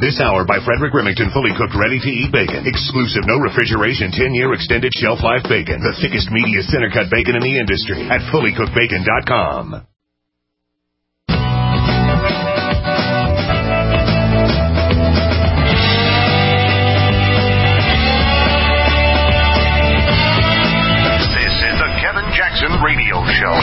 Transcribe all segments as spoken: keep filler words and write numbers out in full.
This hour by Frederick Remington, fully cooked, ready-to-eat bacon. Exclusive, no refrigeration, ten-year extended shelf life bacon. The thickest, meatiest, center-cut bacon in the industry at fully cooked bacon dot com. This is the Kevin Jackson Radio Show.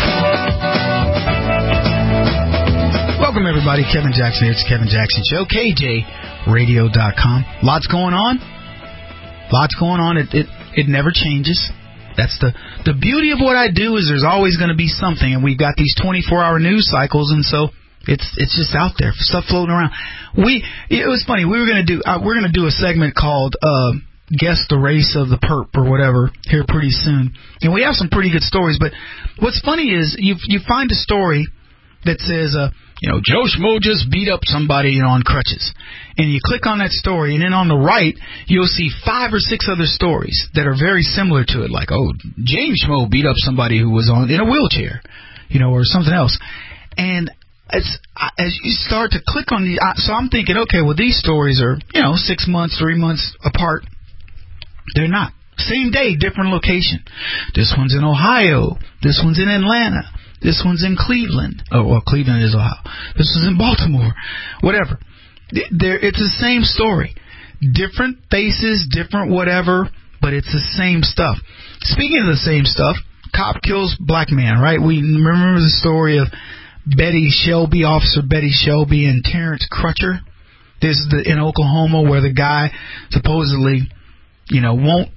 Welcome, everybody. Kevin Jackson here. It's the Kevin Jackson Show. K J radio dot com. Lots going on. Lots going on. It, it it never changes. That's the, the beauty of what I do is there's always going to be something, and we've got these twenty-four hour news cycles, and so it's it's just out there, stuff floating around. We it was funny. We were going to do uh, we're going to do a segment called uh, Guess the Race of the Perp or whatever here pretty soon, and we have some pretty good stories. But what's funny is you you find a story that says, uh, you know, Joe Schmo just beat up somebody, you know, on crutches. And you click on that story, and then on the right, you'll see five or six other stories that are very similar to it, like, oh, James Schmo beat up somebody who was on in a wheelchair, you know, or something else. And it's, as you start to click on the, so I'm thinking, okay, well, these stories are, you know, six months, three months apart. They're not. Same day, different location. This one's in Ohio. This one's in Atlanta. This one's in Cleveland. Oh, well, Cleveland is Ohio. This one's in Baltimore. Whatever. There, it's the same story. Different faces, different whatever, but it's the same stuff. Speaking of the same stuff, cop kills black man, right? We remember the story of Betty Shelby, Officer Betty Shelby, and Terrence Crutcher. This is the, in Oklahoma where the guy supposedly, you know, won't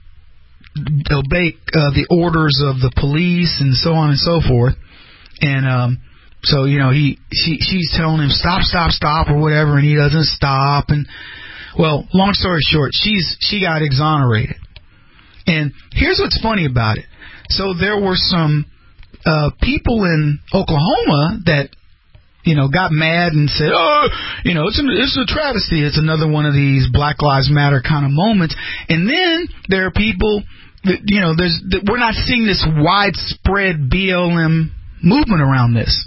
obey uh, the orders of the police and so on and so forth. And um, so, you know, he she she's telling him, stop, stop, stop, or whatever, and he doesn't stop. And, well, long story short, she's she got exonerated. And here's what's funny about it. So there were some uh, people in Oklahoma that, you know, got mad and said, oh, you know, it's, an, it's a travesty. It's another one of these Black Lives Matter kind of moments. And then there are people, that, you know, there's we're not seeing this widespread B L M movement around this.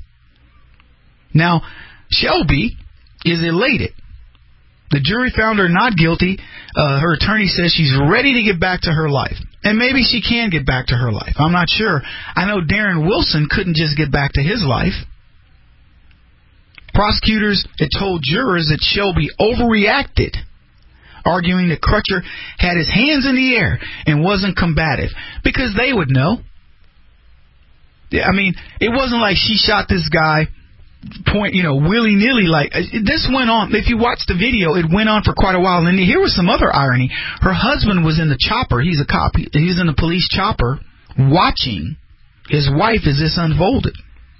Now, Shelby is elated. The jury found her not guilty. Uh, her attorney says she's ready to get back to her life. And maybe she can get back to her life. I'm not sure. I know Darren Wilson couldn't just get back to his life. Prosecutors had told jurors that Shelby overreacted, arguing that Crutcher had his hands in the air and wasn't combative, because they would know. I mean, it wasn't like she shot this guy point, you know, willy-nilly. Like, this went on. If you watch the video, it went on for quite a while. And here was some other irony. Her husband was in the chopper. He's a cop. He's in the police chopper watching his wife as this unfolded.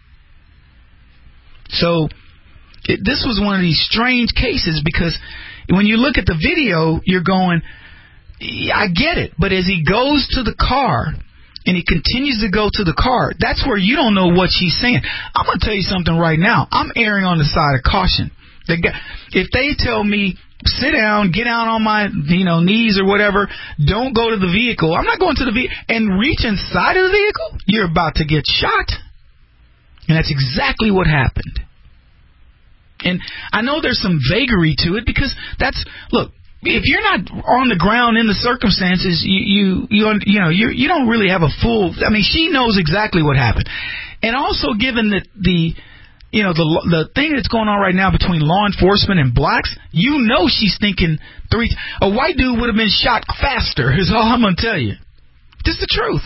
So it, this was one of these strange cases, because when you look at the video, you're going, I get it. But as he goes to the car and he continues to go to the car, that's where you don't know what she's saying. I'm going to tell you something right now. I'm erring on the side of caution. The guy, if they tell me, sit down, get down on my you know knees or whatever, don't go to the vehicle, I'm not going to the vehicle, and reach inside of the vehicle, you're about to get shot. And that's exactly what happened. And I know there's some vagary to it, because that's, look, if you're not on the ground in the circumstances, you you you, you know you you don't really have a full. I mean, she knows exactly what happened, and also given that the you know the the thing that's going on right now between law enforcement and blacks, you know she's thinking three. A white dude would have been shot faster. Is all I'm gonna tell you. Just the truth.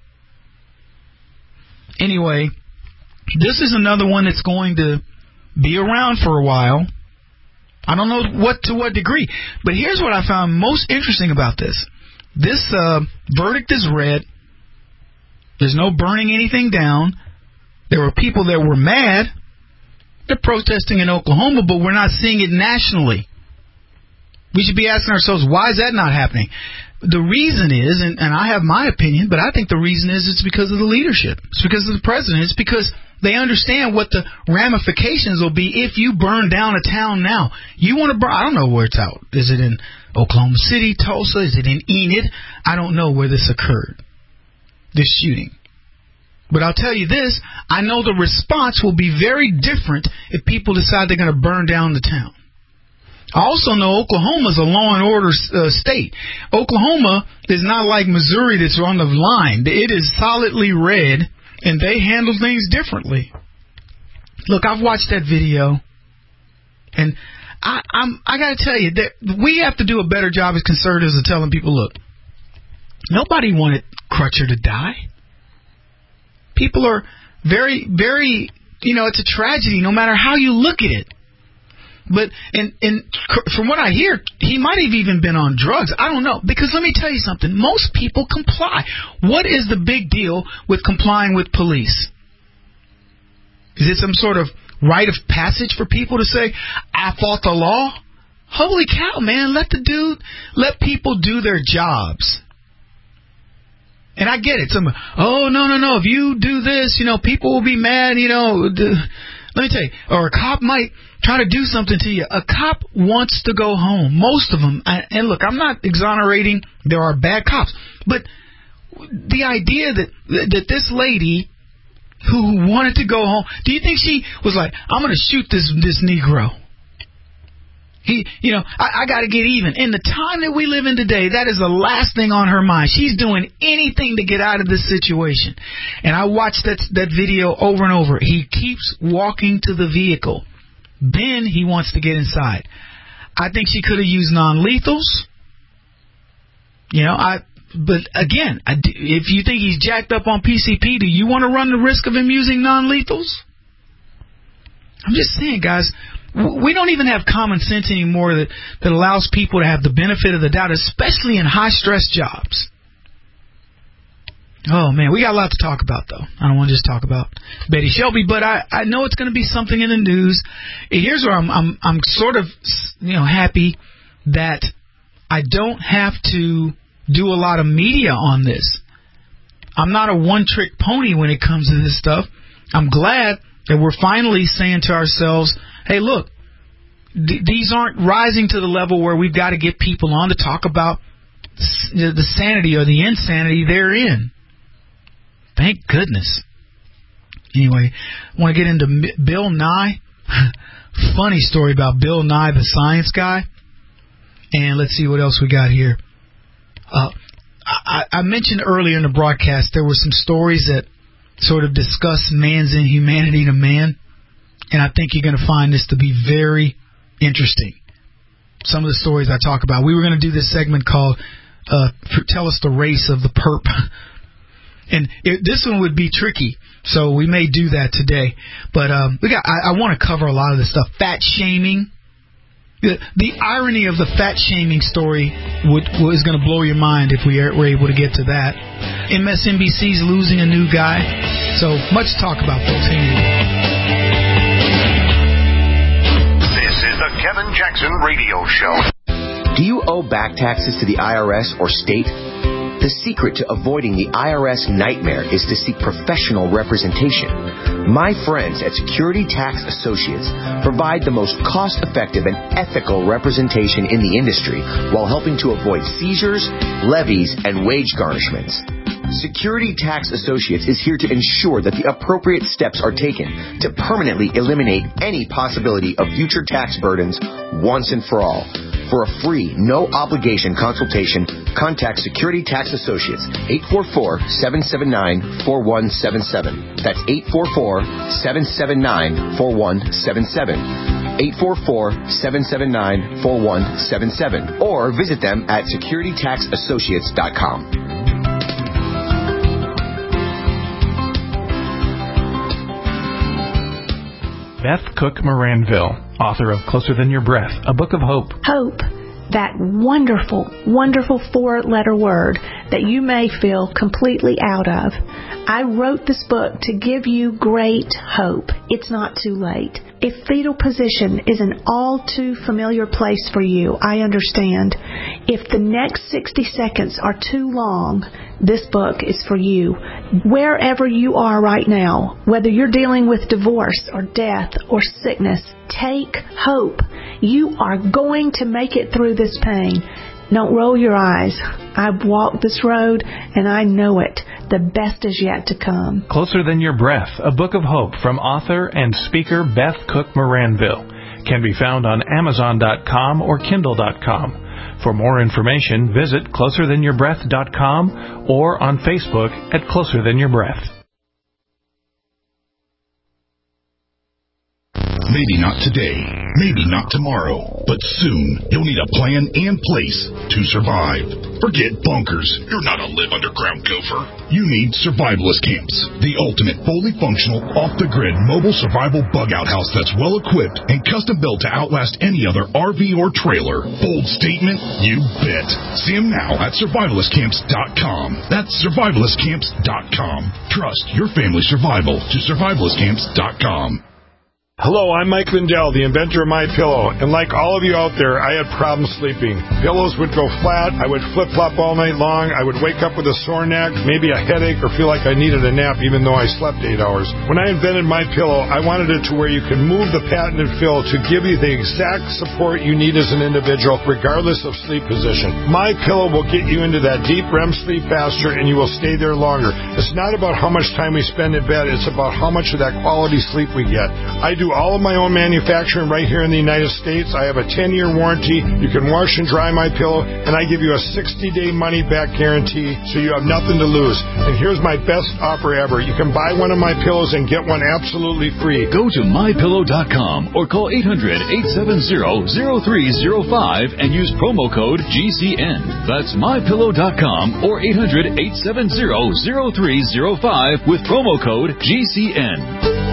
Anyway, this is another one that's going to be around for a while. I don't know what to what degree, but here's what I found most interesting about this. This uh, verdict is read. There's no burning anything down. There were people that were mad. They're protesting in Oklahoma, but we're not seeing it nationally. We should be asking ourselves, why is that not happening? The reason is, and, and I have my opinion, but I think the reason is it's because of the leadership. It's because of the president. It's because they understand what the ramifications will be if you burn down a town now. You want to burn, I don't know where it's out. Is it in Oklahoma City, Tulsa? Is it in Enid? I don't know where this occurred, this shooting. But I'll tell you this, I know the response will be very different if people decide they're going to burn down the town. I also know Oklahoma's a law and order uh, state. Oklahoma is not like Missouri that's on the line. It is solidly red, and they handle things differently. Look, I've watched that video, and I, I'm, I got to tell you that we have to do a better job as conservatives of telling people, look, nobody wanted Crutcher to die. People are very, very, you know, it's a tragedy no matter how you look at it. But and, and from what I hear, he might have even been on drugs. I don't know. Because let me tell you something. Most people comply. What is the big deal with complying with police? Is it some sort of rite of passage for people to say, I fought the law? Holy cow, man. Let the dude, let people do their jobs. And I get it. Some, oh, no, no, no. If you do this, you know, people will be mad, you know. Let me tell you, or a cop might try to do something to you. A cop wants to go home. Most of them. And look, I'm not exonerating. There are bad cops. But the idea that that this lady who wanted to go home, do you think she was like, I'm going to shoot this this Negro? He, you know, I, I got to get even. In the time that we live in today, that is the last thing on her mind. She's doing anything to get out of this situation. And I watched that that video over and over. He keeps walking to the vehicle. Then he wants to get inside. I think she could have used non-lethals. You know, I. But again, I, if you think he's jacked up on P C P, do you want to run the risk of him using non-lethals? I'm just saying, guys. We don't even have common sense anymore that, that allows people to have the benefit of the doubt, especially in high-stress jobs. Oh, man, we got a lot to talk about, though. I don't want to just talk about Betty Shelby, but I, I know it's going to be something in the news. Here's where I'm, I'm, I'm sort of, you know, happy that I don't have to do a lot of media on this. I'm not a one-trick pony when it comes to this stuff. I'm glad that we're finally saying to ourselves, hey, look, th- these aren't rising to the level where we've got to get people on to talk about s- the sanity or the insanity they're in. Thank goodness. Anyway, I want to get into M- Bill Nye. Funny story about Bill Nye, the science guy. And let's see what else we got here. Uh, I, I mentioned earlier in the broadcast there were some stories that sort of discuss man's inhumanity to man. And I think you're going to find this to be very interesting. Some of the stories I talk about. We were going to do this segment called uh, Tell Us the Race of the Perp. And it, this one would be tricky, so we may do that today. But um, we got. I, I want to cover a lot of this stuff. Fat shaming. The, the irony of the fat shaming story would, is going to blow your mind if we are, were able to get to that. M S N B C's losing a new guy. So much to talk about, folks. Hang in. This is the Kevin Jackson Radio Show. Do you owe back taxes to the I R S or state? The secret to avoiding the I R S nightmare is to seek professional representation. My friends at Security Tax Associates provide the most cost-effective and ethical representation in the industry while helping to avoid seizures, levies, and wage garnishments. Security Tax Associates is here to ensure that the appropriate steps are taken to permanently eliminate any possibility of future tax burdens once and for all. For a free, no-obligation consultation, contact Security Tax Associates, eight four four, seven seven nine, four one seven seven. That's eight four four, seven seven nine, four one seven seven. eight four four, seven seven nine, four one seven seven. Or visit them at security tax associates dot com. Beth Cook Moranville, author of Closer Than Your Breath, a book of hope. Hope, that wonderful, wonderful four-letter word that you may feel completely out of. I wrote this book to give you great hope. It's not too late. If fetal position is an all too familiar place for you, I understand. If the next sixty seconds are too long, this book is for you. Wherever you are right now, whether you're dealing with divorce or death or sickness, take hope. You are going to make it through this pain. Don't roll your eyes. I've walked this road and I know it. The best is yet to come. Closer Than Your Breath, a book of hope from author and speaker Beth Cook Moranville. can be found on Amazon dot com or Kindle dot com. For more information, visit closer than your breath dot com or on Facebook at Closer Than Your Breath. Maybe not today, maybe not tomorrow, but soon you'll need a plan and place to survive. Forget bunkers. You're not a live underground gopher. You need survivalist camps, the ultimate fully functional, off-the-grid mobile survival bug-out house that's well-equipped and custom-built to outlast any other R V or trailer. Bold statement? You bet. See them now at survivalist camps dot com. That's survivalist camps dot com. Trust your family's survival to survivalist camps dot com. Hello, I'm Mike Lindell, the inventor of MyPillow, and like all of you out there, I had problems sleeping. Pillows would go flat, I would flip-flop all night long, I would wake up with a sore neck, maybe a headache, or feel like I needed a nap even though I slept eight hours. When I invented MyPillow, I wanted it to where you could move the patented fill to give you the exact support you need as an individual, regardless of sleep position. MyPillow will get you into that deep R E M sleep faster, and you will stay there longer. It's not about how much time we spend in bed, it's about how much of that quality sleep we get. I do all of my own manufacturing right here in the United States. I have a ten-year warranty. You can wash and dry my pillow, and I give you a sixty-day money-back guarantee, so you have nothing to lose. And here's my best offer ever. You can buy one of my pillows and get one absolutely free. Go to my pillow dot com or call eight hundred, eight seven zero, zero three zero five and use promo code G C N. That's my pillow dot com or eight hundred, eight seven zero, zero three zero five with promo code G C N.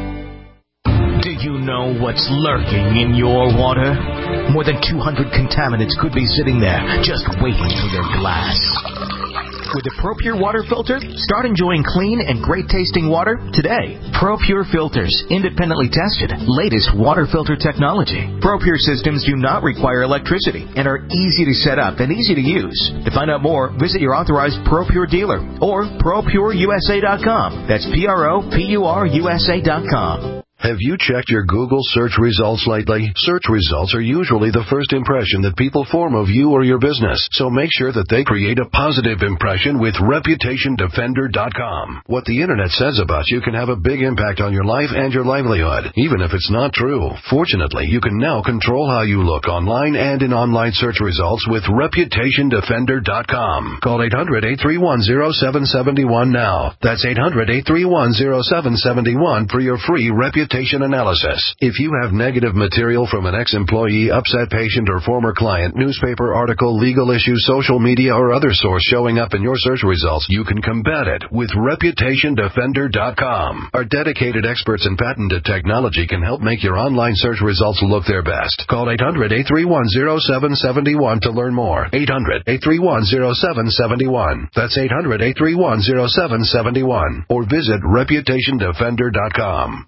Do you know what's lurking in your water? More than two hundred contaminants could be sitting there, just waiting for your glass. With the ProPure water filter, start enjoying clean and great-tasting water today. ProPure filters, independently tested, latest water filter technology. ProPure systems do not require electricity and are easy to set up and easy to use. To find out more, visit your authorized ProPure dealer or pro pure U S A dot com. That's P R O P U R U S A dot com. Have you checked your Google search results lately? Search results are usually the first impression that people form of you or your business, so make sure that they create a positive impression with reputation defender dot com. What the Internet says about you can have a big impact on your life and your livelihood, even if it's not true. Fortunately, you can now control how you look online and in online search results with reputation defender dot com. Call eight hundred, eight three one, zero seven seven one now. That's eight hundred, eight three one, zero seven seven one for your free reputation analysis. If you have negative material from an ex-employee, upset patient, or former client, newspaper article, legal issue, social media, or other source showing up in your search results, you can combat it with reputation defender dot com. Our dedicated experts in patented technology can help make your online search results look their best. Call eight hundred, eight three one, zero seven seven one to learn more. eight hundred, eight three one, zero seven seven one. That's eight hundred, eight three one, zero seven seven one. Or visit reputation defender dot com.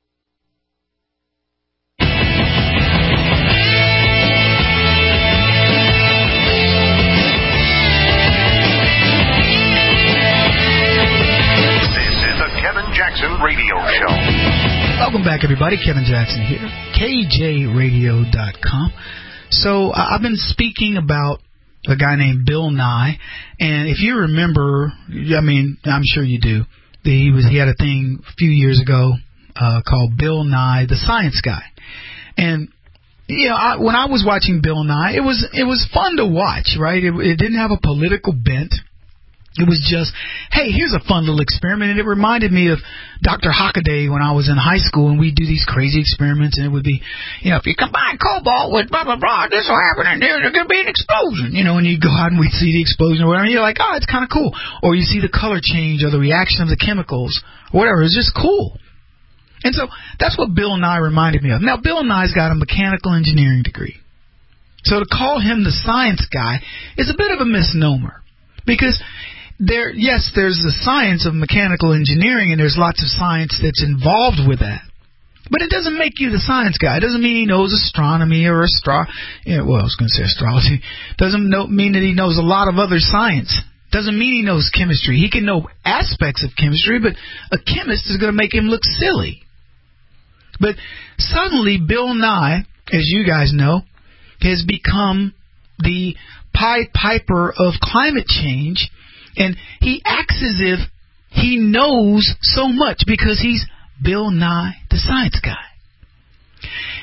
Jackson Radio Show. Welcome back, everybody. Kevin Jackson here, K J radio dot com. So uh, I've been speaking about a guy named Bill Nye, and if you remember, I mean, I'm sure you do. He was he had a thing a few years ago uh, called Bill Nye, the Science Guy, and you know, I, when I was watching Bill Nye, it was it was fun to watch, right? It, it didn't have a political bent. It was just, hey, here's a fun little experiment. And it reminded me of Doctor Hockaday when I was in high school, and we'd do these crazy experiments, and it would be, you know, if you combine cobalt with blah, blah, blah, this will happen, and there's going to be an explosion. You know, and you'd go out and we'd see the explosion or whatever, and you're like, oh, it's kind of cool. Or you see the color change or the reaction of the chemicals or whatever. It's just cool. And so that's what Bill Nye reminded me of. Now, Bill Nye's got a mechanical engineering degree. So to call him the science guy is a bit of a misnomer, because There, yes, there's the science of mechanical engineering, and there's lots of science that's involved with that. But it doesn't make you the science guy. It doesn't mean he knows astronomy or astro. Yeah, well, I was going to say astrology. Doesn't know, mean that he knows a lot of other science. Doesn't mean he knows chemistry. He can know aspects of chemistry, but a chemist is going to make him look silly. But suddenly, Bill Nye, as you guys know, has become the Pied Piper of climate change. And he acts as if he knows so much because he's Bill Nye, the science guy.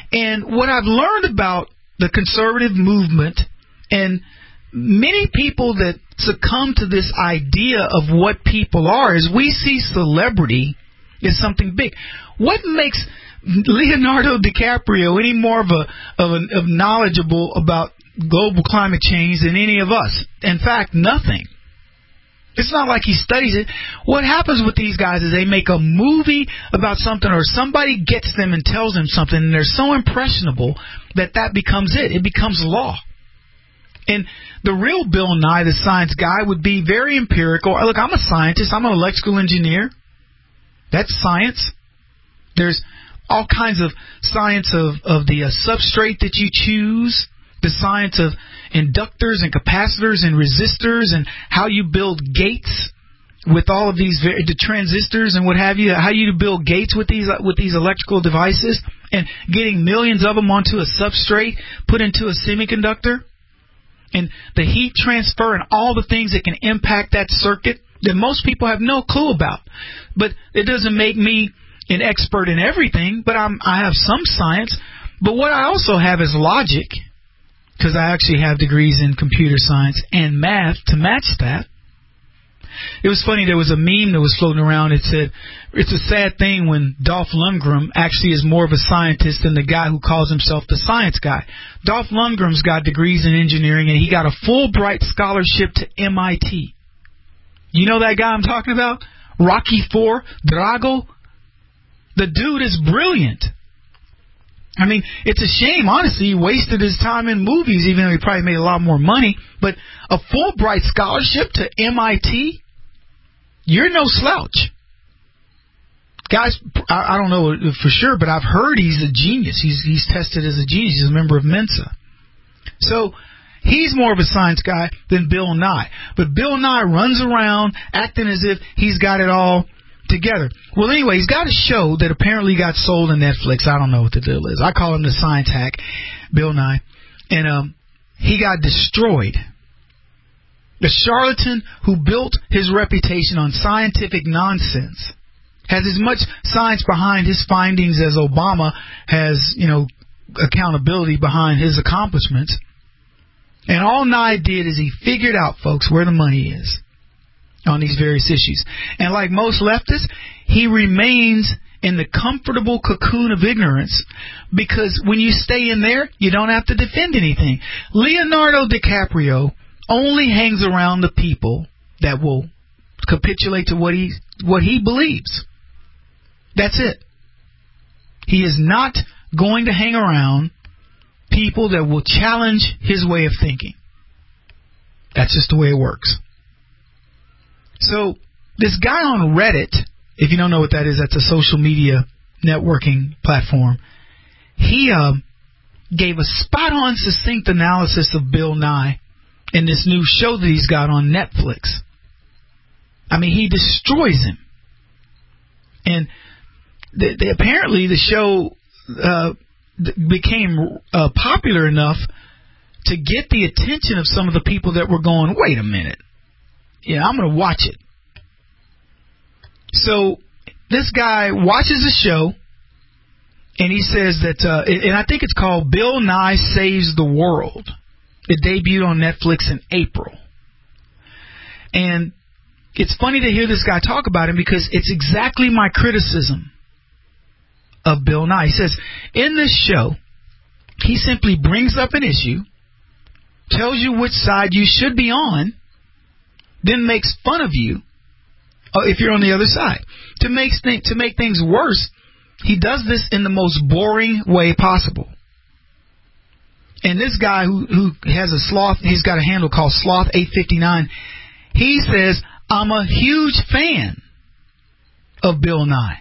And what I've learned about the conservative movement and many people that succumb to this idea of what people are is we see celebrity as something big. What makes Leonardo DiCaprio any more of a of, a, of knowledgeable about global climate change than any of us? In fact, nothing. It's not like he studies it. What happens with these guys is they make a movie about something, or somebody gets them and tells them something, and they're so impressionable that that becomes it. It becomes law. And the real Bill Nye, the science guy, would be very empirical. Look, I'm a scientist. I'm an electrical engineer. That's science. There's all kinds of science of, of the uh, substrate that you choose, the science of inductors and capacitors and resistors, and how you build gates with all of these the transistors and what have you, how you build gates with these with these electrical devices, and getting millions of them onto a substrate, put into a semiconductor, and the heat transfer and all the things that can impact that circuit that most people have no clue about. But it doesn't make me an expert in everything, but I'm, I have some science. But what I also have is logic, because I actually have degrees in computer science and math to match that. It was funny, there was a meme that was floating around. It said, it's a sad thing when Dolph Lundgren actually is more of a scientist than the guy who calls himself the science guy. Dolph Lundgren's got degrees in engineering, and he got a Fulbright scholarship to M I T. You know that guy I'm talking about? Rocky Four, Drago? The dude is brilliant. I mean, it's a shame, honestly, he wasted his time in movies, even though he probably made a lot more money. But a Fulbright scholarship to M I T? You're no slouch. Guys, I, I don't know for sure, but I've heard he's a genius. He's he's tested as a genius. He's a member of Mensa. So he's more of a science guy than Bill Nye. But Bill Nye runs around acting as if he's got it all together. Well, anyway, he's got a show that apparently got sold on Netflix. I don't know what the deal is. I call him the science hack, Bill Nye. And um, he got destroyed. The charlatan who built his reputation on scientific nonsense has as much science behind his findings as Obama has, you know, accountability behind his accomplishments. And all Nye did is he figured out, folks, where the money is on these various issues. And like most leftists, he remains in the comfortable cocoon of ignorance, because when you stay in there, you don't have to defend anything. Leonardo DiCaprio only hangs around the people that will capitulate to what he what he believes. That's it. He is not going to hang around people that will challenge his way of thinking. That's just the way it works. So this guy on Reddit, if you don't know what that is, that's a social media networking platform. He uh, gave a spot-on, succinct analysis of Bill Nye in this new show that he's got on Netflix. I mean, he destroys him. And they, they, apparently the show uh, became uh, popular enough to get the attention of some of the people that were going, wait a minute. Yeah, I'm going to watch it. So this guy watches the show, and he says that, uh, and I think it's called Bill Nye Saves the World. It debuted on Netflix in April. And it's funny to hear this guy talk about him, because it's exactly my criticism of Bill Nye. He says, in this show, he simply brings up an issue, tells you which side you should be on, then makes fun of you if you're on the other side. To make, th- to make things worse, he does this in the most boring way possible. And this guy who, who has a sloth, he's got a handle called Sloth eight fifty-nine, he says, I'm a huge fan of Bill Nye.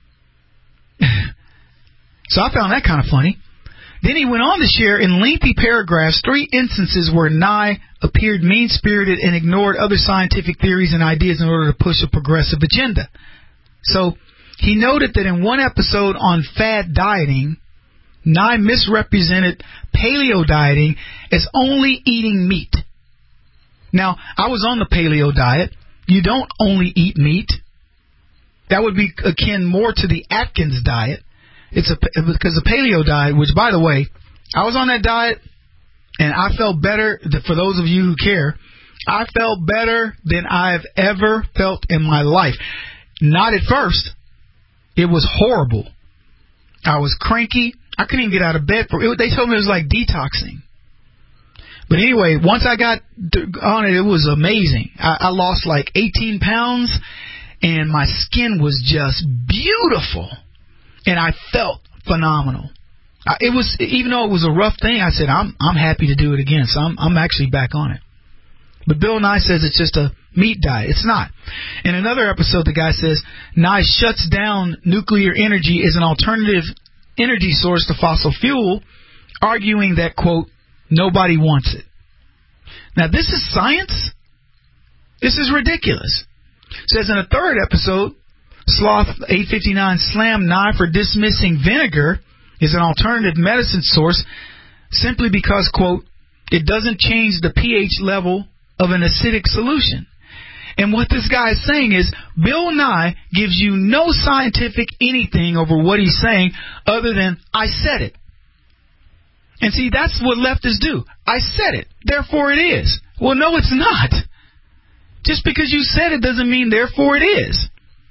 So I found that kind of funny. Then he went on to share in lengthy paragraphs three instances where Nye appeared mean-spirited and ignored other scientific theories and ideas in order to push a progressive agenda. So he noted that in one episode on fad dieting, Nye misrepresented paleo dieting as only eating meat. Now, I was on the paleo diet. You don't only eat meat. That would be akin more to the Atkins diet. It's a because the paleo diet, which, by the way, I was on that diet, and I felt better. For those of you who care, I felt better than I've ever felt in my life. Not at first. It was horrible. I was cranky. I couldn't even get out of bed. For it. They told me it was like detoxing. But anyway, once I got on it, it was amazing. I, I lost like eighteen pounds, and my skin was just beautiful. And I felt phenomenal. I, it was, even though it was a rough thing, I said, I'm I'm happy to do it again. So I'm I'm actually back on it. But Bill Nye says it's just a meat diet. It's not. In another episode, the guy says Nye shuts down nuclear energy as an alternative energy source to fossil fuel, arguing that, quote, nobody wants it. Now, this is science? This is ridiculous. Says in a third episode, Sloth eight fifty-nine slammed Nye for dismissing vinegar as an alternative medicine source simply because, quote, it doesn't change the pH level of an acidic solution. And what this guy is saying is Bill Nye gives you no scientific anything over what he's saying other than, I said it. And see, that's what leftists do. I said it, therefore it is. Well, no, it's not. Just because you said it doesn't mean therefore it is.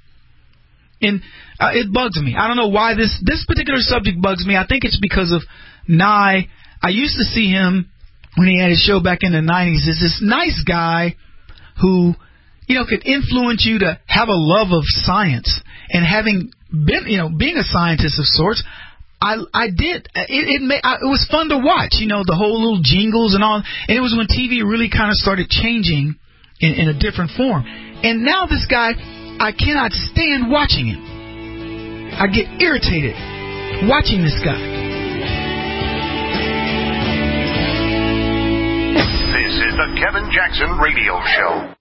And uh, it bugs me. I don't know why this, this particular subject bugs me. I think it's because of Nye. I used to see him when he had his show back in the nineties as this nice guy who, you know, could influence you to have a love of science. And having been, you know, being a scientist of sorts, I I did. It it, made, I, it was fun to watch, you know, the whole little jingles and all. And it was when T V really kind of started changing in, in a different form. And now this guy, I cannot stand watching him. I get irritated watching this guy. This is the Kevin Jackson Radio Show.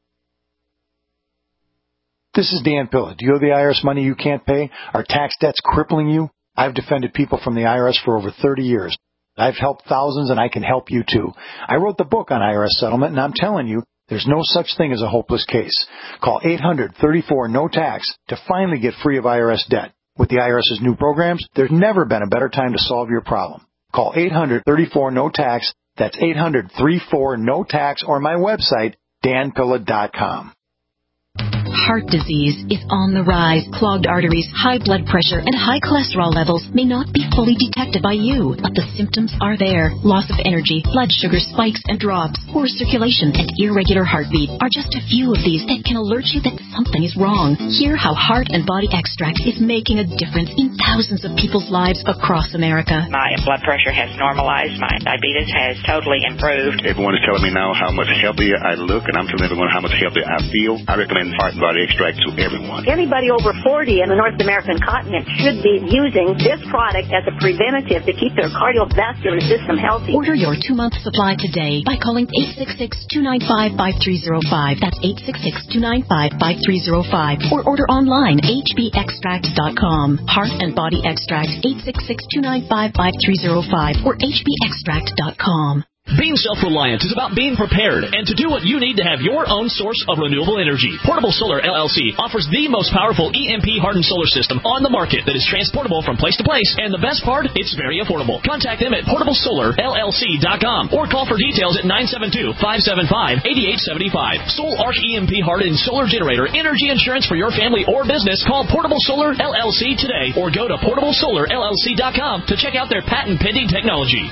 This is Dan Pilla. Do you owe the I R S money you can't pay? Are tax debts crippling you? I've defended people from the I R S for over thirty years. I've helped thousands, and I can help you too. I wrote the book on I R S settlement, and I'm telling you, there's no such thing as a hopeless case. Call eight hundred thirty-four no tax to finally get free of I R S debt. With the IRS's new programs, there's never been a better time to solve your problem. Call eight hundred thirty-four no tax. That's eight hundred thirty-four no tax, or my website, dan pilla dot com. Heart disease is on the rise. Clogged arteries, high blood pressure, and high cholesterol levels may not be fully detected by you, but the symptoms are there. Loss of energy, blood sugar spikes and drops, poor circulation, and irregular heartbeat are just a few of these that can alert you that something is wrong. Hear how Heart and Body Extract is making a difference in thousands of people's lives across America. My blood pressure has normalized. My diabetes has totally improved. Everyone is telling me now how much healthier I look, and I'm telling everyone how much healthier I feel. I recommend Heart and Body Extract to everyone. Anybody over forty in the North American continent should be using this product as a preventative to keep their cardiovascular system healthy. Order your two-month supply today by calling eight six six, two nine five, five three zero five. That's eight six six, two nine five, five three zero five. Or order online, h b extract dot com. Heart and Body Extract, eight six six, two nine five, five three zero five or h b extract dot com. Being self-reliant is about being prepared and to do what you need to have your own source of renewable energy. Portable Solar L L C offers the most powerful E M P-hardened solar system on the market that is transportable from place to place, and the best part, it's very affordable. Contact them at portable solar l l c dot com or call for details at nine seven two, five seven five, eight eight seven five. Soul Arc E M P-hardened solar generator energy insurance for your family or business. Call Portable Solar L L C today or go to portable solar l l c dot com to check out their patent-pending technology.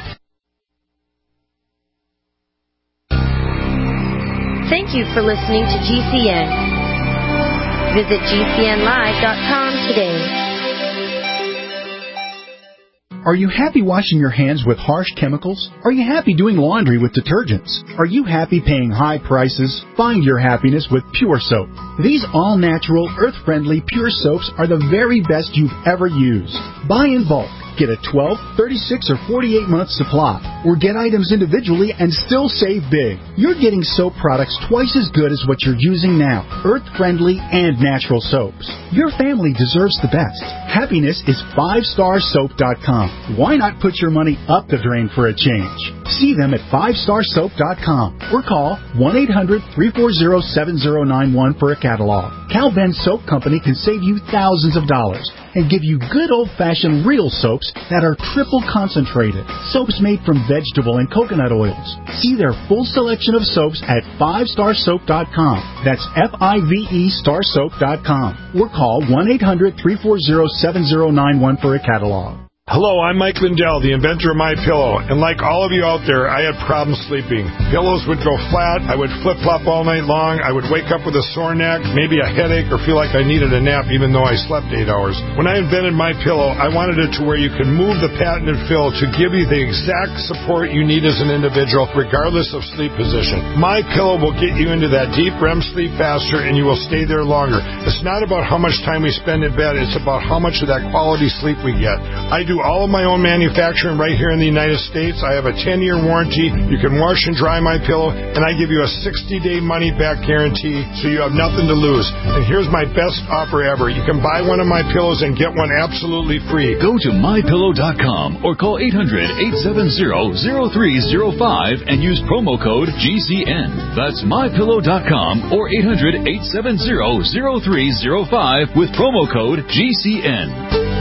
Thank you for listening to G C N. Visit G C N live dot com today. Are you happy washing your hands with harsh chemicals? Are you happy doing laundry with detergents? Are you happy paying high prices? Find your happiness with Pure Soap. These all-natural, earth-friendly Pure Soaps are the very best you've ever used. Buy in bulk. Get a twelve, thirty-six, or forty-eight month supply, or get items individually and still save big. You're getting soap products twice as good as what you're using now, earth-friendly and natural soaps. Your family deserves the best. Happiness is five star soap dot com. Why not put your money up the drain for a change? See them at five star soap dot com or call one eight hundred, three four zero, seven zero nine one for a catalog. Cal Ben Soap Company can save you thousands of dollars and give you good old-fashioned real soaps that are triple concentrated. Soaps made from vegetable and coconut oils. See their full selection of soaps at five star soap dot com. That's F I V E star soap dot com. Or call one eight hundred, three four zero, seven zero nine one for a catalog. Hello, I'm Mike Lindell, the inventor of My Pillow, and like all of you out there, I had problems sleeping. Pillows would go flat, I would flip-flop all night long, I would wake up with a sore neck, maybe a headache, or feel like I needed a nap even though I slept eight hours. When I invented My Pillow, I wanted it to where you can move the patented fill to give you the exact support you need as an individual, regardless of sleep position. My Pillow will get you into that deep R E M sleep faster, and you will stay there longer. It's not about how much time we spend in bed, it's about how much of that quality sleep we get. I do all of my own manufacturing right here in the United States. I have a ten-year warranty. You can wash and dry My Pillow, and I give you a sixty-day money-back guarantee, so you have nothing to lose. And here's my best offer ever. You can buy one of my pillows and get one absolutely free. Go to my pillow dot com or call eight hundred, eight seven zero, zero three zero five and use promo code G C N. That's my pillow dot com or eight hundred, eight seven zero, zero three zero five with promo code G C N.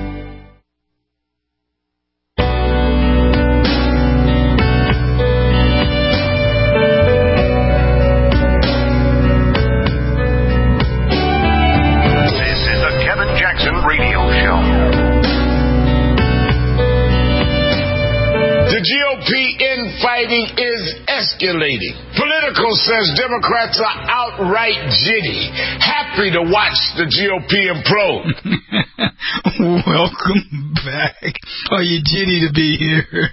Is escalating. Politico says Democrats are outright jitty. Happy to watch the G O P implode. Welcome back. Are you jitty to be here?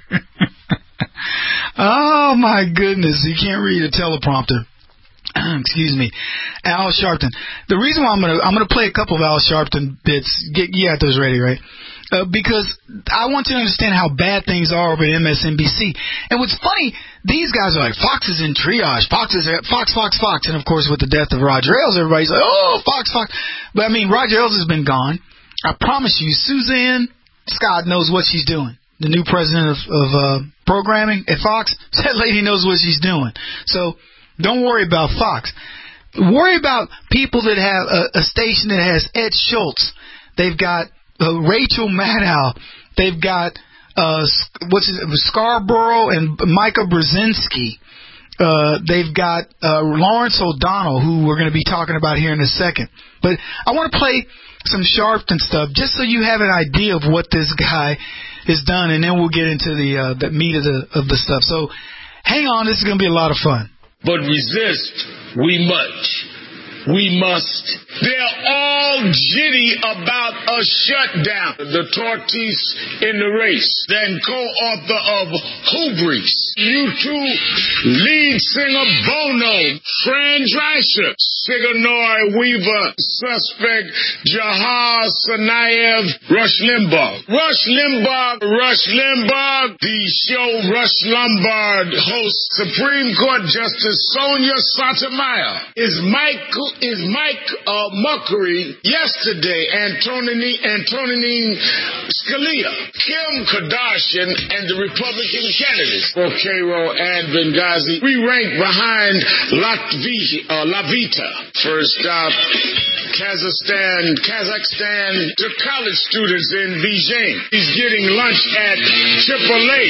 Oh, my goodness. You can't read a teleprompter. Excuse me. Al Sharpton. The reason why I'm going to I'm gonna play a couple of Al Sharpton bits. Get, you got those ready, right? Uh, because I want you to understand how bad things are over at M S N B C. And what's funny, these guys are like, Fox is in triage. Fox is at Fox, Fox, Fox. And, of course, with the death of Roger Ailes, everybody's like, oh, Fox, Fox. But, I mean, Roger Ailes has been gone. I promise you, Suzanne Scott knows what she's doing. The new president of, of uh, programming at Fox, that lady knows what she's doing. So don't worry about Fox. Worry about people that have a, a station that has Ed Schultz. They've got Uh, Rachel Maddow. They've got uh, what's his, Scarborough and Micah Brzezinski. Uh, they've got uh, Lawrence O'Donnell, who we're going to be talking about here in a second. But I want to play some Sharpton stuff just so you have an idea of what this guy has done, and then we'll get into the uh, the meat of the of the stuff. So hang on, this is going to be a lot of fun. But resist we much. We must. They're all jitty about a shutdown. The tortoise in the race, then co-author of Hubris. U two lead singer Bono, Fran Drescher, Sigourney Weaver, suspect Jahar Tsarnaev, Rush Limbaugh. Rush Limbaugh, Rush Limbaugh, the show Rush Lombard host Supreme Court Justice Sonia Sotomayor. Is Michael Is Mike uh, Muckery yesterday, Antonini, Antonine Scalia, Kim Kardashian, and the Republican candidates for Cairo and Benghazi. We rank behind Latvi, uh, Lavita. First stop, Kazakhstan, Kazakhstan to college students in Beijing. He's getting lunch at Chipotle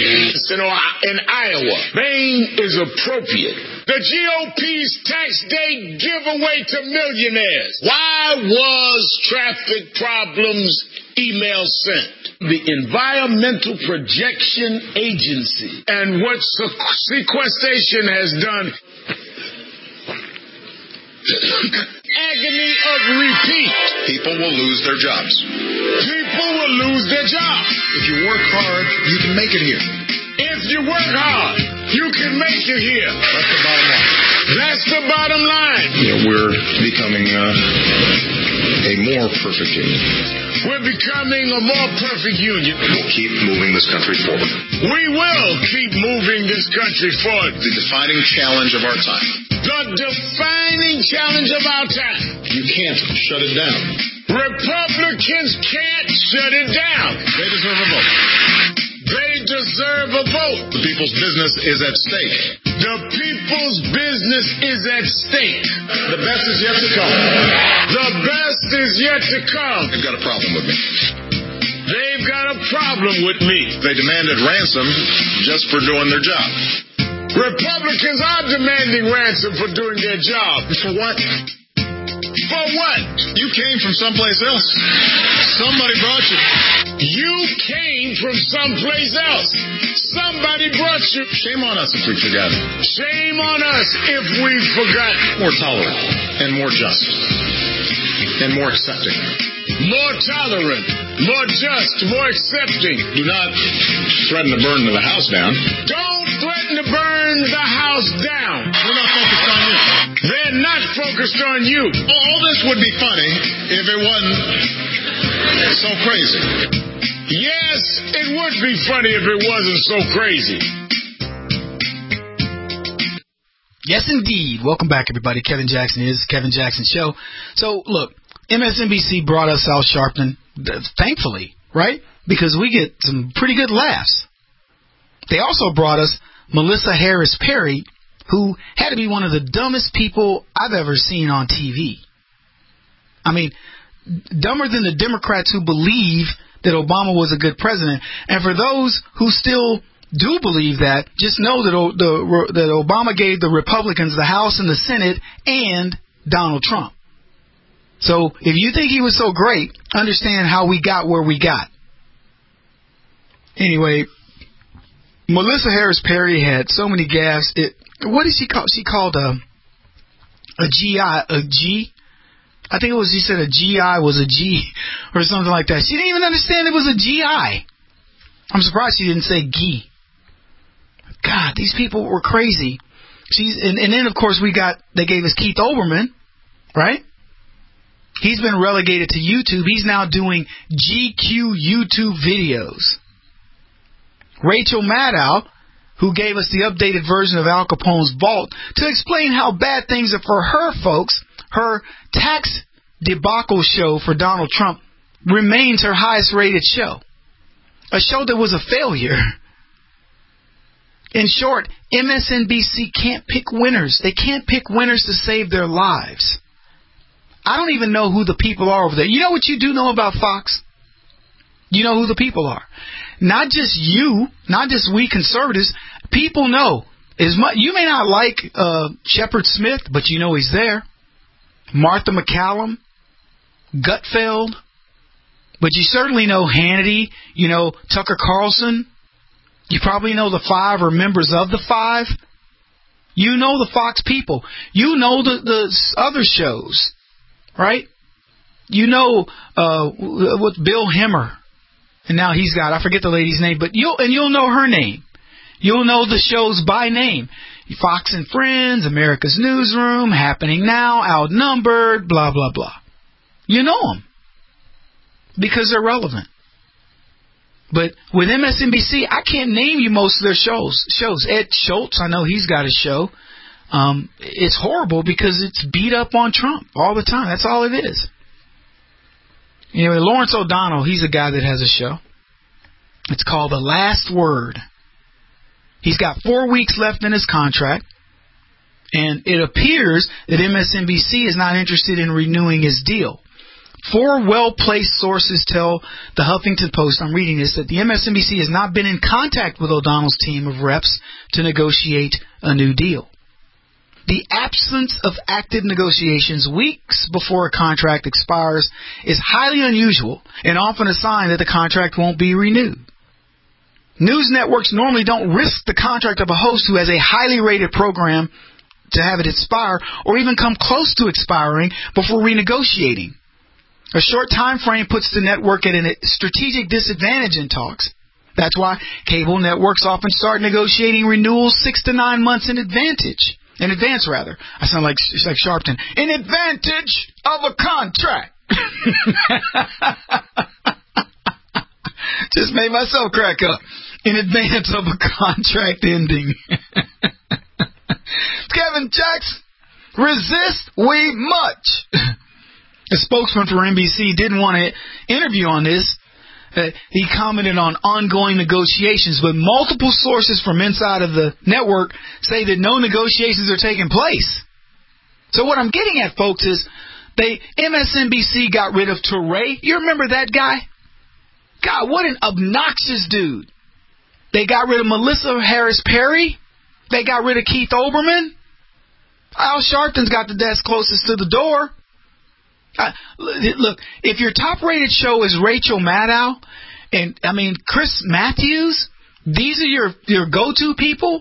in Iowa. Maine is appropriate. The G O P's tax day giveaway to millionaires. Why was traffic problems email sent? The Environmental Projection Agency and what sequestration has done. Agony of repeat. People will lose their jobs. People will lose their jobs. If you work hard, you can make it here. If you work hard, you can make it here. That's the bottom line. That's the bottom line. You know, we're becoming uh, a more perfect union. We're becoming a more perfect union. We'll keep moving this country forward. We will keep moving this country forward. The defining challenge of our time. The defining challenge of our time. You can't shut it down. Republicans can't shut it down. They deserve a vote. They deserve a vote. The people's business is at stake. The people's business is at stake. The best is yet to come. The best is yet to come. They've got a problem with me. They've got a problem with me. They demanded ransom just for doing their job. Republicans are demanding ransom for doing their job. For what? For what? You came from someplace else. Somebody brought you. You came from someplace else. Somebody brought you. Shame on us if we forgot. Shame on us if we forgot. More tolerant and more just and more accepting. More tolerant, more just, more accepting. Do not threaten to burn the house down. Don't threaten to burn the house down. We're not focused on you. They're not focused on you. All this would be funny if it wasn't so crazy. Yes, it would be funny if it wasn't so crazy. Yes, indeed. Welcome back, everybody. Kevin Jackson is Kevin Jackson Show. So, look, M S N B C brought us Al Sharpton, thankfully, right? Because we get some pretty good laughs. They also brought us Melissa Harris Perry, who had to be one of the dumbest people I've ever seen on T V. I mean, dumber than the Democrats who believe that Obama was a good president. And for those who still do believe that, just know that, the, that Obama gave the Republicans the House and the Senate and Donald Trump. So if you think he was so great, understand how we got where we got. Anyway, Melissa Harris Perry had so many gaffes. It, what did she call? She called a a G I a G. I think it was. She said a G I was a G or something like that. She didn't even understand it was a G I. I'm surprised she didn't say G. God, these people were crazy. She's and, and then of course we got they gave us Keith Olbermann, right? He's been relegated to YouTube. He's now doing G Q YouTube videos. Rachel Maddow, who gave us the updated version of Al Capone's Vault to explain how bad things are for her folks, her tax debacle show for Donald Trump remains her highest rated show. A show that was a failure. In short, M S N B C can't pick winners. They can't pick winners to save their lives. I don't even know who the people are over there. You know what you do know about Fox? You know who the people are. Not just you, not just we conservatives. People know. As much, you may not like uh, Shepard Smith, but you know he's there. Martha McCallum, Gutfeld. But you certainly know Hannity. You know Tucker Carlson. You probably know the five or members of the five. You know the Fox people. You know the, the other shows. Right? You know uh, what Bill Hemmer, and now he's got, I forget the lady's name, but you'll, and you'll know her name. You'll know the shows by name. Fox and Friends, America's Newsroom, Happening Now, Outnumbered, blah, blah, blah. You know them. Because they're relevant. But with M S N B C, I can't name you most of their shows. Shows. Ed Schultz, I know he's got a show. Um, it's horrible because it's beat up on Trump all the time. That's all it is. Anyway, Lawrence O'Donnell, he's a guy that has a show. It's called The Last Word. He's got four weeks left in his contract, and it appears that M S N B C is not interested in renewing his deal. Four well-placed sources tell the Huffington Post, I'm reading this, that the M S N B C has not been in contact with O'Donnell's team of reps to negotiate a new deal. The absence of active negotiations weeks before a contract expires is highly unusual and often a sign that the contract won't be renewed. News networks normally don't risk the contract of a host who has a highly rated program to have it expire or even come close to expiring before renegotiating. A short time frame puts the network at a strategic disadvantage in talks. That's why cable networks often start negotiating renewals six to nine months in advantage. In advance, rather. I sound like like Sharpton. In advantage of a contract. Just made myself crack up. In advance of a contract ending. Kevin Jackson, resist we much. A spokesman for N B C didn't want to interview on this, Uh, he commented on ongoing negotiations, but multiple sources from inside of the network say that no negotiations are taking place. So what I'm getting at, folks, is they M S N B C got rid of Touré. You remember that guy? God, what an obnoxious dude. They got rid of Melissa Harris Perry. They got rid of Keith Olbermann. Al Sharpton's got the desk closest to the door. Uh, look, if your top-rated show is Rachel Maddow, and, I mean, Chris Matthews, these are your, your go-to people,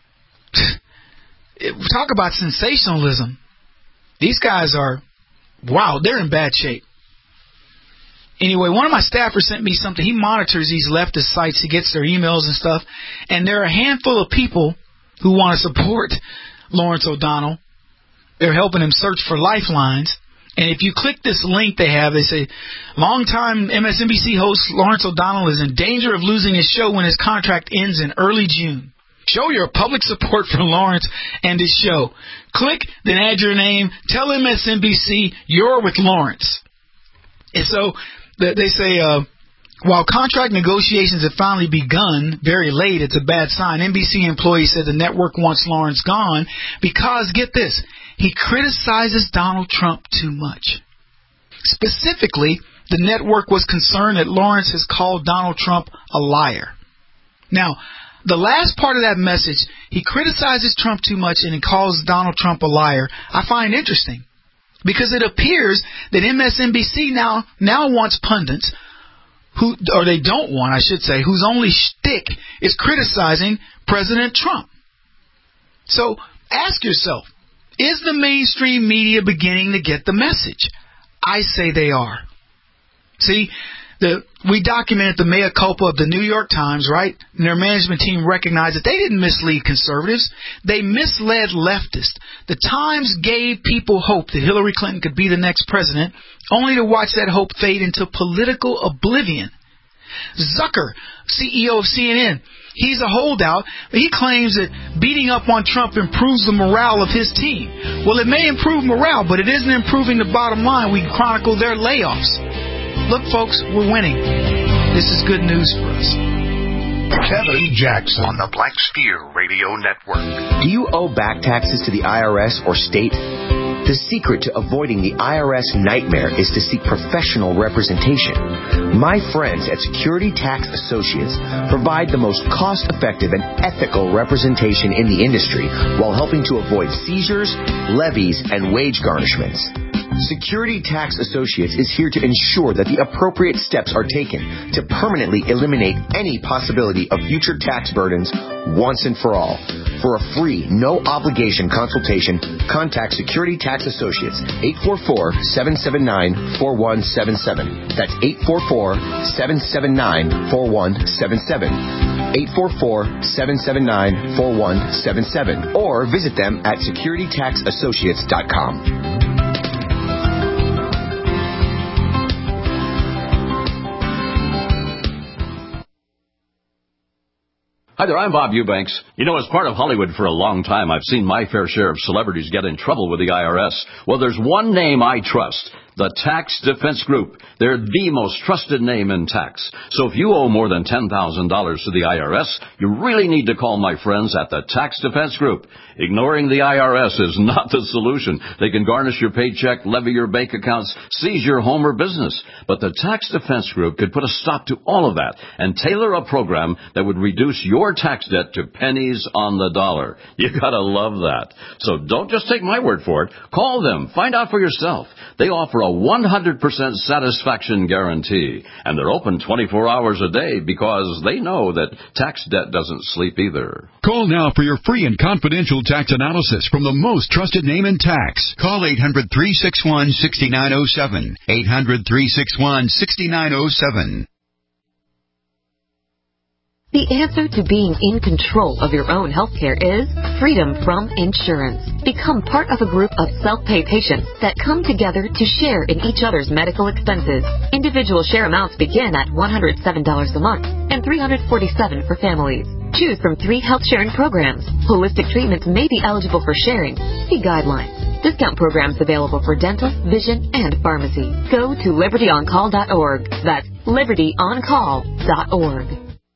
talk about sensationalism. These guys are, wow, they're in bad shape. Anyway, one of my staffers sent me something. He monitors these leftist sites. He gets their emails and stuff. And there are a handful of people who want to support Lawrence O'Donnell. They're helping him search for lifelines. And if you click this link they have, they say, longtime M S N B C host Lawrence O'Donnell is in danger of losing his show when his contract ends in early June. Show your public support for Lawrence and his show. Click, then add your name. Tell M S N B C you're with Lawrence. And so they say, uh, while contract negotiations have finally begun very late, it's a bad sign. N B C employees said the network wants Lawrence gone because, get this, he criticizes Donald Trump too much. Specifically, the network was concerned that Lawrence has called Donald Trump a liar. Now, the last part of that message, he criticizes Trump too much and he calls Donald Trump a liar, I find interesting. Because it appears that M S N B C now now wants pundits who, or they don't want, I should say, whose only shtick is criticizing President Trump. So ask yourself, is the mainstream media beginning to get the message? I say they are. See, the we documented the mea culpa of the New York Times, right? And their management team recognized that they didn't mislead conservatives. They misled leftists. The Times gave people hope that Hillary Clinton could be the next president, only to watch that hope fade into political oblivion. Zucker, C E O of C N N, he's a holdout, but he claims that beating up on Trump improves the morale of his team. Well, it may improve morale, but it isn't improving the bottom line. We chronicle their layoffs. Look, folks, we're winning. This is good news for us. Kevin Jackson on the Black Spear Radio Network. Do you owe back taxes to the I R S or state? The secret to avoiding the I R S nightmare is to seek professional representation. My friends at Security Tax Associates provide the most cost-effective and ethical representation in the industry while helping to avoid seizures, levies, and wage garnishments. Security Tax Associates is here to ensure that the appropriate steps are taken to permanently eliminate any possibility of future tax burdens once and for all. For a free, no-obligation consultation, contact Security Tax Associates, eight four four, seven seven nine, four one seven seven. That's eight four four, seven seven nine, four one seven seven. eight four four, seven seven nine, four one seven seven. Or visit them at security tax associates dot com. Hi there, I'm Bob Eubanks. You know, as part of Hollywood for a long time, I've seen my fair share of celebrities get in trouble with the I R S. Well, there's one name I trust. The Tax Defense Group. They're the most trusted name in tax. So if you owe more than ten thousand dollars to the I R S, you really need to call my friends at the Tax Defense Group. Ignoring the I R S is not the solution. They can garnish your paycheck, levy your bank accounts, seize your home or business. But the Tax Defense Group could put a stop to all of that and tailor a program that would reduce your tax debt to pennies on the dollar. You gotta love that. So don't just take my word for it. Call them. Find out for yourself. They offer a one hundred percent satisfaction guarantee. And they're open twenty-four hours a day because they know that tax debt doesn't sleep either. Call now for your free and confidential tax analysis from the most trusted name in tax. Call eight hundred, three six one, six nine zero seven. eight hundred, three six one, six nine zero seven. The answer to being in control of your own healthcare is freedom from insurance. Become part of a group of self-pay patients that come together to share in each other's medical expenses. Individual share amounts begin at one hundred seven dollars a month and three hundred forty-seven dollars for families. Choose from three health sharing programs. Holistic treatments may be eligible for sharing. See guidelines. Discount programs available for dental, vision, and pharmacy. Go to liberty on call dot org. That's liberty on call dot org.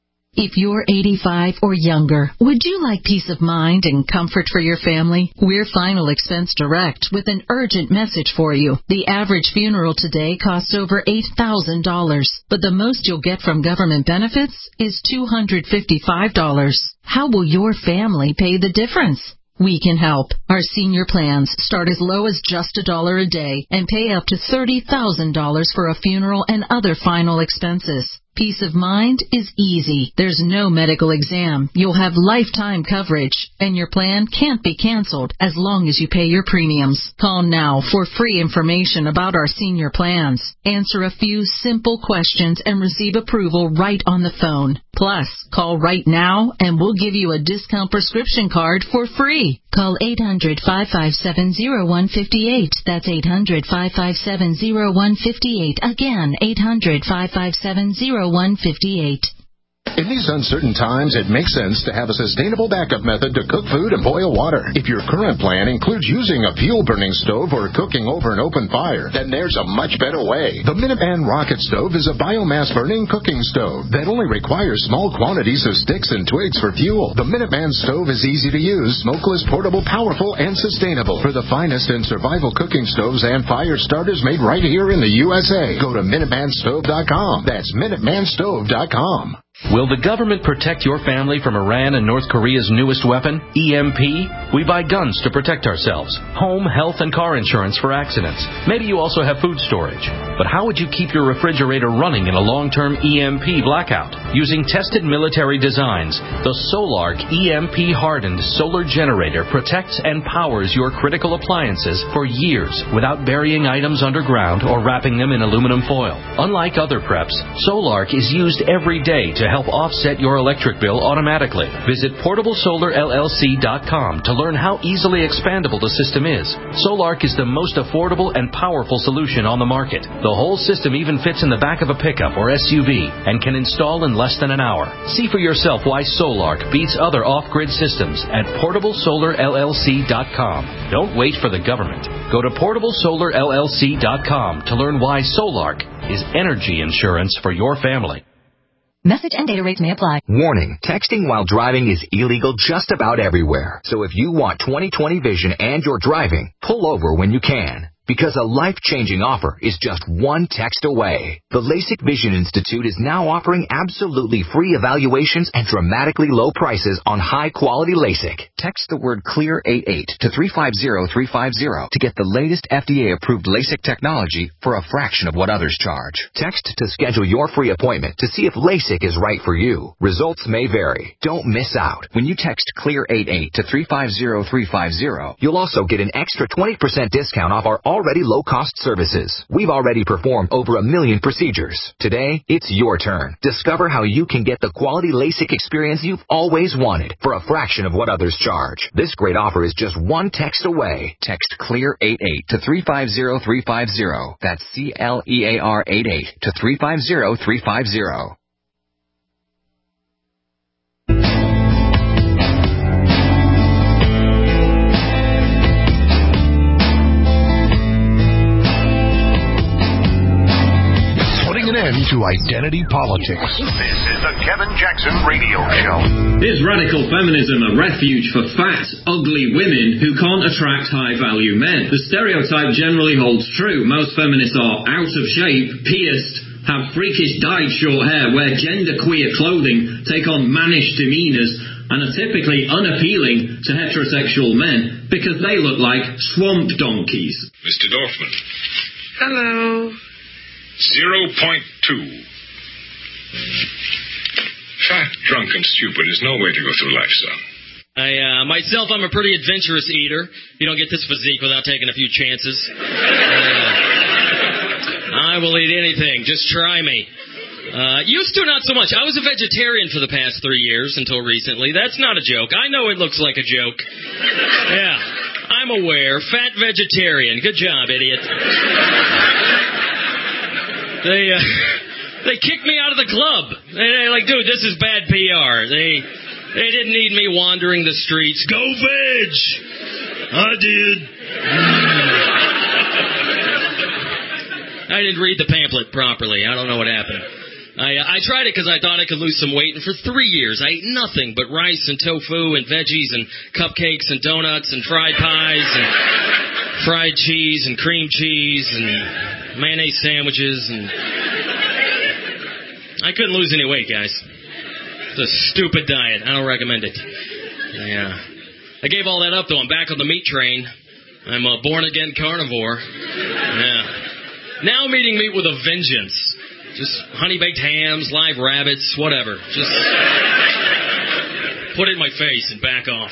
If you're eighty-five or younger, would you like peace of mind and comfort for your family? We're Final Expense Direct with an urgent message for you. The average funeral today costs over eight thousand dollars, but the most you'll get from government benefits is two hundred fifty-five dollars. How will your family pay the difference? We can help. Our senior plans start as low as just a dollar a day and pay up to thirty thousand dollars for a funeral and other final expenses. Peace of mind is easy. There's no medical exam. You'll have lifetime coverage, and your plan can't be canceled as long as you pay your premiums. Call now for free information about our senior plans. Answer a few simple questions and receive approval right on the phone. Plus, call right now and we'll give you a discount prescription card for free. Call eight hundred, five five seven, zero one five eight. That's eight hundred, five five seven, zero one five eight. Again, eight hundred, five five seven, zero one five eight. In these uncertain times, it makes sense to have a sustainable backup method to cook food and boil water. If your current plan includes using a fuel-burning stove or cooking over an open fire, then there's a much better way. The Minuteman Rocket Stove is a biomass-burning cooking stove that only requires small quantities of sticks and twigs for fuel. The Minuteman Stove is easy to use, smokeless, portable, powerful, and sustainable. For the finest in survival cooking stoves and fire starters made right here in the U S A, go to Minuteman Stove dot com. That's Minuteman Stove dot com. Will the government protect your family from Iran and North Korea's newest weapon, E M P? We buy guns to protect ourselves, home, health, and car insurance for accidents. Maybe you also have food storage. But how would you keep your refrigerator running in a long-term E M P blackout? Using tested military designs, the Solark E M P-hardened solar generator protects and powers your critical appliances for years without burying items underground or wrapping them in aluminum foil. Unlike other preps, Solark is used every day to help offset your electric bill automatically. Visit portable solar L L C dot com to learn how easily expandable the system is. Solark is the most affordable and powerful solution on the market. The whole system even fits in the back of a pickup or S U V and can install in less than an hour. See for yourself why Solark beats other off-grid systems at portable solar L L C dot com. Don't wait for the government. Go to portable solar L L C dot com to learn why Solark is energy insurance for your family. Message and data rates may apply. Warning, texting while driving is illegal just about everywhere. So if you want twenty twenty vision and you're driving, pull over when you can. Because a life-changing offer is just one text away. The LASIK Vision Institute is now offering absolutely free evaluations and dramatically low prices on high-quality LASIK. Text the word CLEAR eighty-eight to three five zero three five zero to get the latest F D A-approved LASIK technology for a fraction of what others charge. Text to schedule your free appointment to see if LASIK is right for you. Results may vary. Don't miss out. When you text CLEAR eighty-eight to three five zero three five zero, you'll also get an extra twenty percent discount off our already low-cost services. We've already performed over a million procedures. Today, it's your turn. Discover how you can get the quality LASIK experience you've always wanted for a fraction of what others charge. This great offer is just one text away. Text CLEAR eighty-eight to three five zero three five zero. That's C L E A R eighty-eight to three five zero three five zero. An end to identity politics. This is the Kevin Jackson Radio Show. Is radical feminism a refuge for fat, ugly women who can't attract high-value men? The stereotype generally holds true. Most feminists are out of shape, pierced, have freakish dyed short hair, wear genderqueer clothing, take on mannish demeanors, and are typically unappealing to heterosexual men because they look like swamp donkeys. Mister Dorfman. Hello. zero point two. Fat, drunk, and stupid is no way to go through life, son. I, uh, myself, I'm a pretty adventurous eater. You don't get this physique without taking a few chances. Uh, I will eat anything. Just try me. Uh, used to, not so much. I was a vegetarian for the past three years until recently. That's not a joke. I know it looks like a joke. Yeah, I'm aware. Fat vegetarian. Good job, idiot. They, uh, they kicked me out of the club. They, they like, dude, this is bad P R. They, they didn't need me wandering the streets. Go veg! I did. I didn't read the pamphlet properly. I don't know what happened. I uh, I tried it because I thought I could lose some weight, and for three years I ate nothing but rice and tofu and veggies and cupcakes and donuts and fried pies and fried cheese and cream cheese and mayonnaise sandwiches, and I couldn't lose any weight, guys. It's a stupid diet. I don't recommend it. Yeah. I gave all that up, though. I'm back on the meat train. I'm a born-again carnivore. Yeah. Now I'm eating meat with a vengeance. Just honey-baked hams, live rabbits, whatever. Just put it in my face and back off.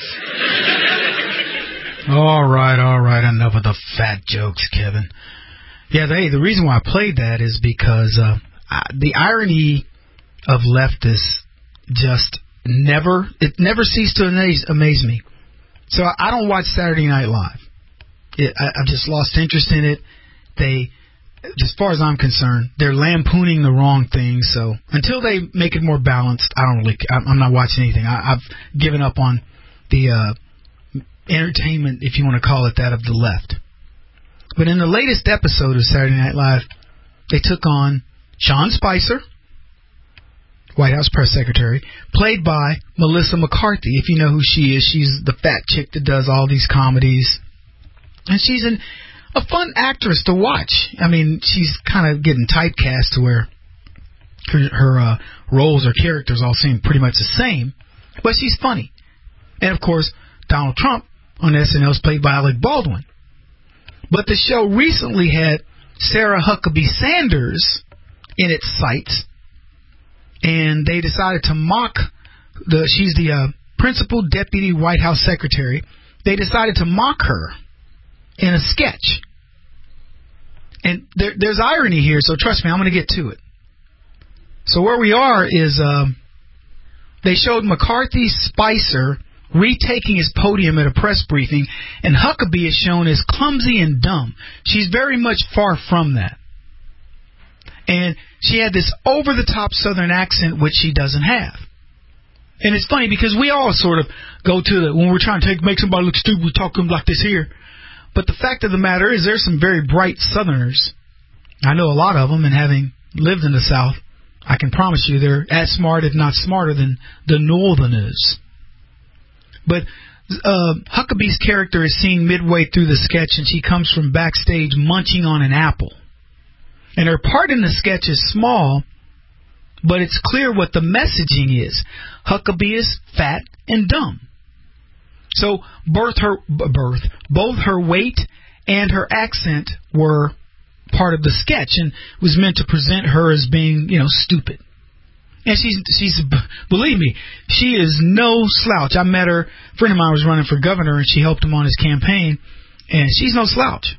All right, all right. Enough of the fat jokes, Kevin. Yeah, hey, the reason why I played that is because uh, I, the irony of leftists just never, it never ceased to amaze, amaze me. So I, I don't watch Saturday Night Live. It, I, I've just lost interest in it. They... As far as I'm concerned, they're lampooning the wrong things. So until they make it more balanced, I don't really. I'm not watching anything. I, I've given up on the uh, entertainment, if you want to call it that, of the left. But in the latest episode of Saturday Night Live, they took on Sean Spicer, White House press secretary, played by Melissa McCarthy. If you know who she is, she's the fat chick that does all these comedies, and she's an a fun actress to watch. I mean, she's kind of getting typecast to where her, her uh, roles or characters all seem pretty much the same, but she's funny. And, of course, Donald Trump on S N L is played by Alec Baldwin. But the show recently had Sarah Huckabee Sanders in its sights, and they decided to mock the. She's the uh, principal deputy White House secretary. They decided to mock her in a sketch. And there, there's irony here, so trust me, I'm going to get to it. So where we are is um, they showed McCarthy Spicer retaking his podium at a press briefing, and Huckabee is shown as clumsy and dumb. She's very much far from that. And she had this over-the-top Southern accent, which she doesn't have. And it's funny because we all sort of go to the, when we're trying to take, make somebody look stupid, we talk to them like this here. But the fact of the matter is there's some very bright Southerners. I know a lot of them, and having lived in the South, I can promise you they're as smart, if not smarter, than the Northerners. But uh, Huckabee's character is seen midway through the sketch, and she comes from backstage munching on an apple. And her part in the sketch is small, but it's clear what the messaging is. Huckabee is fat and dumb. So birth her birth, both her weight and her accent were part of the sketch, and was meant to present her as being, you know, stupid. And she's she's believe me, she is no slouch. I met her. A friend of mine was running for governor, and she helped him on his campaign, and she's no slouch.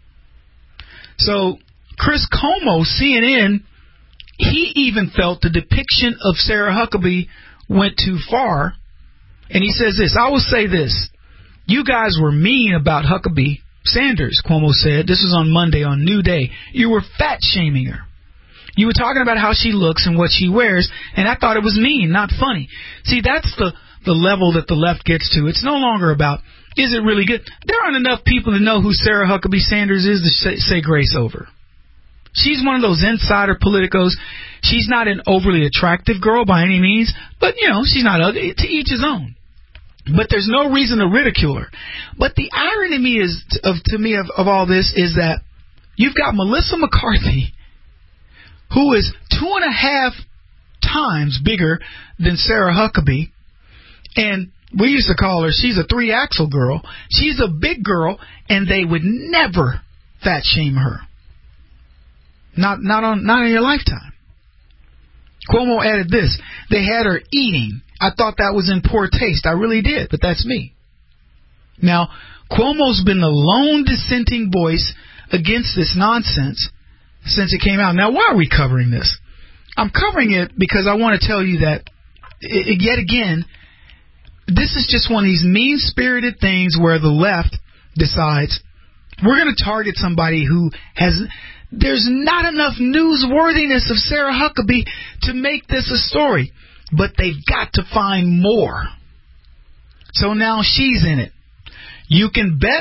So Chris Cuomo, C N N, he even felt the depiction of Sarah Huckabee went too far. And he says this, I will say this, you guys were mean about Huckabee Sanders, Cuomo said. This was on Monday on New Day. You were fat-shaming her. You were talking about how she looks and what she wears, and I thought it was mean, not funny. See, that's the, the level that the left gets to. It's no longer about, is it really good? There aren't enough people to know who Sarah Huckabee Sanders is to say, say grace over. She's one of those insider politicos. She's not an overly attractive girl by any means, but, you know, she's not ugly. To each his own. But there's no reason to ridicule her. But the irony to me is, of, to me of, of all this is that you've got Melissa McCarthy, who is two and a half times bigger than Sarah Huckabee, and we used to call her, she's a three-axle girl. She's a big girl, and they would never fat shame her. Not not on not in your lifetime. Cuomo added this, they had her eating. I thought that was in poor taste. I really did, but that's me. Now, Cuomo's been the lone dissenting voice against this nonsense since it came out. Now, why are we covering this? I'm covering it because I want to tell you that, it, yet again, this is just one of these mean-spirited things where the left decides we're going to target somebody who has... There's not enough newsworthiness of Sarah Huckabee to make this a story. But they've got to find more. So now she's in it. You can bet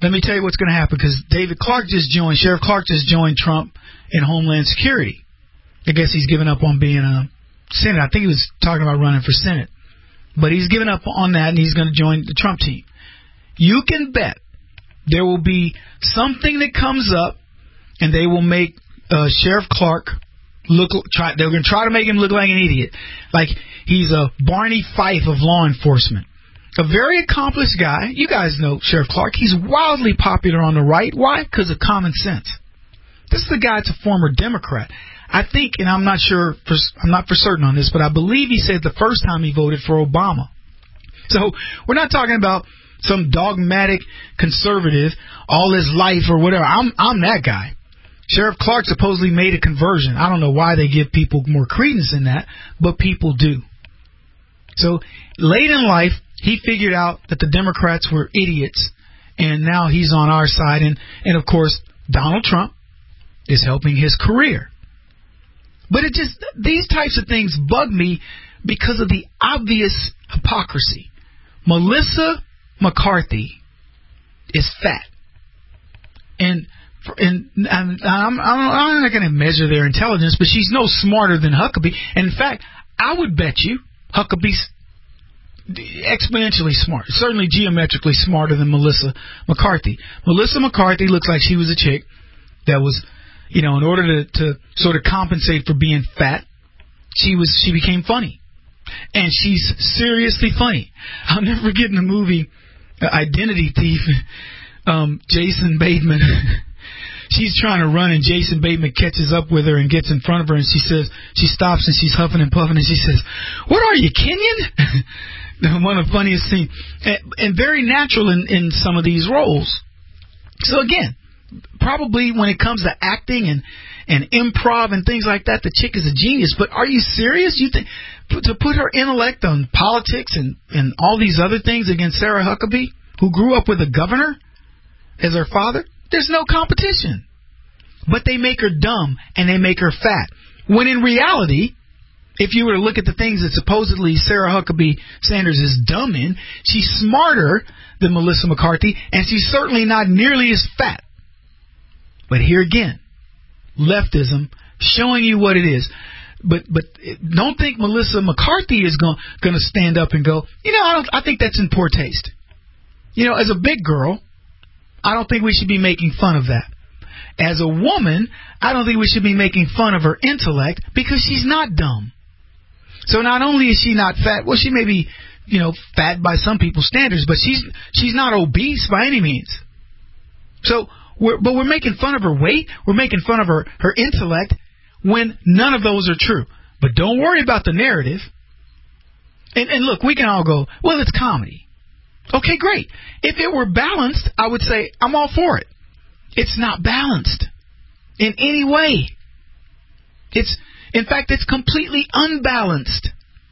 let me tell you what's going to happen, because David Clark just joined, Sheriff Clark just joined Trump in Homeland Security. I guess he's given up on being a Senate. I think he was talking about running for Senate. But he's given up on that, and he's going to join the Trump team. You can bet there will be something that comes up, and they will make uh, Sheriff Clark look. Try, they're going to try to make him look like an idiot, like he's a Barney Fife of law enforcement. A very accomplished guy. You guys know Sheriff Clark. He's wildly popular on the right. Why? Because of common sense. This is the guy that's a former Democrat. I think, and I'm not sure, for, I'm not for certain on this, but I believe he said the first time he voted for Obama. So we're not talking about some dogmatic conservative all his life or whatever. I'm I'm that guy. Sheriff Clark supposedly made a conversion. I don't know why they give people more credence in that, but people do. So late in life, he figured out that the Democrats were idiots, and now he's on our side. And, and of course, Donald Trump is helping his career. But it just, these types of things bug me because of the obvious hypocrisy. Melissa McCarthy is fat. And, and I'm, I'm, I'm not going to measure their intelligence, but she's no smarter than Huckabee. And in fact, I would bet you Huckabee's exponentially smart, certainly geometrically smarter than Melissa McCarthy. Melissa McCarthy looks like she was a chick that was, you know, in order to, to sort of compensate for being fat, she was she became funny. And she's seriously funny. I'll never forget in the movie uh, Identity Thief, um, Jason Bateman, she's trying to run and Jason Bateman catches up with her and gets in front of her, and she says, she stops and she's huffing and puffing and she says, "What are you, Kenyan?" One of the funniest scenes. And, and very natural in, in some of these roles. So again, probably when it comes to acting and, and improv and things like that, the chick is a genius. But are you serious? You think to put her intellect on politics and, and all these other things against Sarah Huckabee, who grew up with a governor as her father? There's no competition. But they make her dumb and they make her fat. When in reality, if you were to look at the things that supposedly Sarah Huckabee Sanders is dumb in, she's smarter than Melissa McCarthy, and she's certainly not nearly as fat. But here again, leftism showing you what it is. But but don't think Melissa McCarthy is going going to stand up and go, you know, I don't. I think that's in poor taste. You know, as a big girl, I don't think we should be making fun of that. As a woman, I don't think we should be making fun of her intellect because she's not dumb. So not only is she not fat, well, she may be, you know, fat by some people's standards, but she's she's not obese by any means. So, we're, but we're making fun of her weight, we're making fun of her, her intellect, when none of those are true. But don't worry about the narrative. And, and look, we can all go, well, it's comedy. Okay, great. If it were balanced, I would say I'm all for it. It's not balanced in any way. It's, in fact, it's completely unbalanced.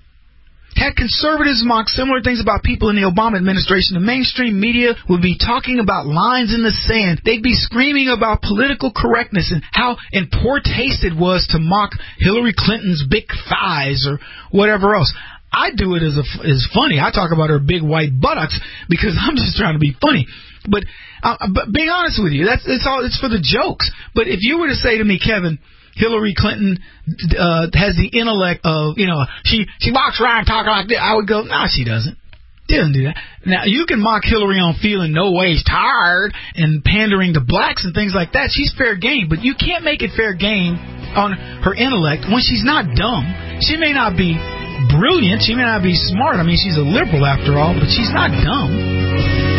Had conservatives mocked similar things about people in the Obama administration, the mainstream media would be talking about lines in the sand. They'd be screaming about political correctness and how in poor taste it was to mock Hillary Clinton's big thighs or whatever else. I do it as a, as funny. I talk about her big white buttocks because I'm just trying to be funny. But, uh, but being honest with you, that's it's all it's for the jokes. But if you were to say to me, Kevin, Hillary Clinton uh, has the intellect of, you know, she she walks around talking like this, I would go, no, she doesn't. She doesn't do that. Now, you can mock Hillary on feeling no ways tired and pandering to blacks and things like that. She's fair game, but you can't make it fair game on her intellect when she's not dumb. She may not be brilliant. She may not be smart. I mean, she's a liberal after all, but she's not dumb.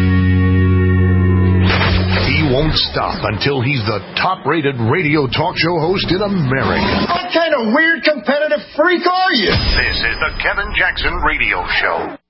He won't stop until he's the top-rated radio talk show host in America. What kind of weird competitive freak are you? This is the Kevin Jackson Radio Show.